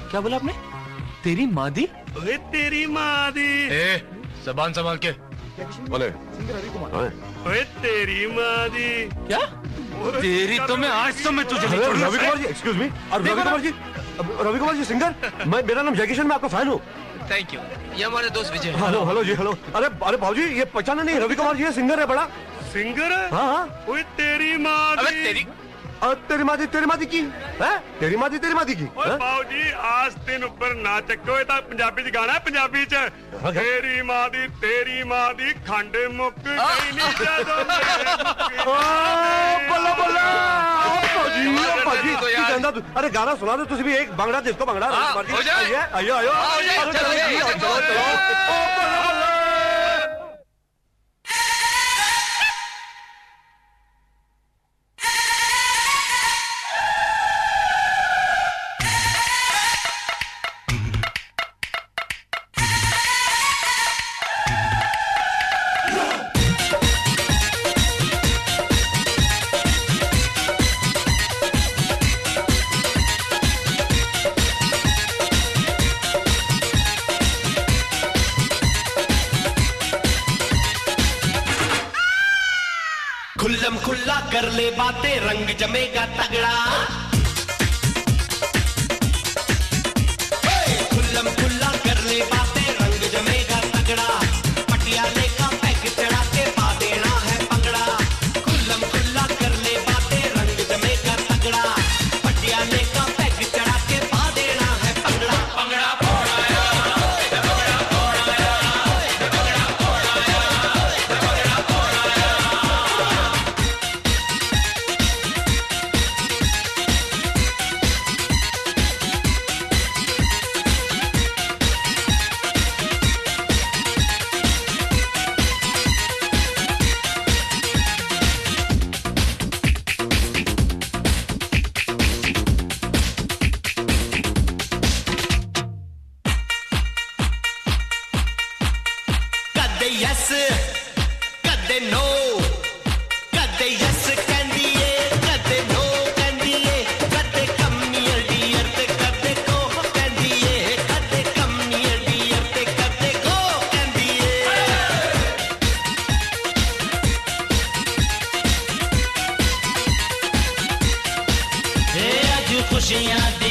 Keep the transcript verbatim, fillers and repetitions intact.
क्या बोला आपने? तेरी माँ दी? ओए तेरी माँ दी। ए, ज़बान संभाल के बोले। ओए तेरी माँ दी। क्या? तेरी तो मैं आज तो मैं तुझे नहीं छोड़ूंगा। Ravi Kumar ji, excuse me. Ravi Kumar ji, Ravi Kumar ji singer. मैं मेरा नाम जय किशन, मैं आपका फैन हूँ। Thank you. ये हमारे दोस्त विजय। हेलो हेलो जी, हेलो। अरे अरे भाजी, ये पहचाना नहीं? रवि कुमार जी है, सिंगर है बड़ा। सिंगर है? हाँ हाँ। ओए तेरी माँ दी। अबे तेरी और तेरी माँ दी, तेरी माँ दी की है? तेरी माँ दी, तेरी माँ दी की। ओए भाजी, आज दिन ऊपर ना चक्को, ये तो पंजाबी च गाना है, पंजाबी च। तेरी माँ दी, तेरी माँ दी, खंड मुक गई नी जदों बल्ला बल्ला। भाजी, भाजी, तू कहंदा तू, अरे गाना सुना दे तुझे भी एक बांगड़ा जिसको बांगड़ा। हो जाए। आइयो आइयो आइयो, चलो चलो चलो। खुल्लम खुल्ला कर ले बातें, रंग जमेगा तगड़ा। खुल्लम खुल्ला कर ले बातें, रंग जमेगा तगड़ा। पटियाले का पैक चढ़ा के पा देना है पंगड़ा। खुल्लम खुल्ला कर ले बातें, रंग जमेगा तगड़ा। पटियाले का पैक चढ़ा के पा देना है पंगड़ा। पंगड़ा फोड़ाया, पंगड़ा फोड़ाया, पंगड़ा फोड़ाया, पंगड़ा फोड़ाया। कदे यस कदे नो, कदे यस कहंदी ए कदे नो कहंदी ए। कदे कमियां डियर ते कदे को कहंदी ए। कदे कमियां डियर ते कदे को कहंदी ए। ए अज खुशियां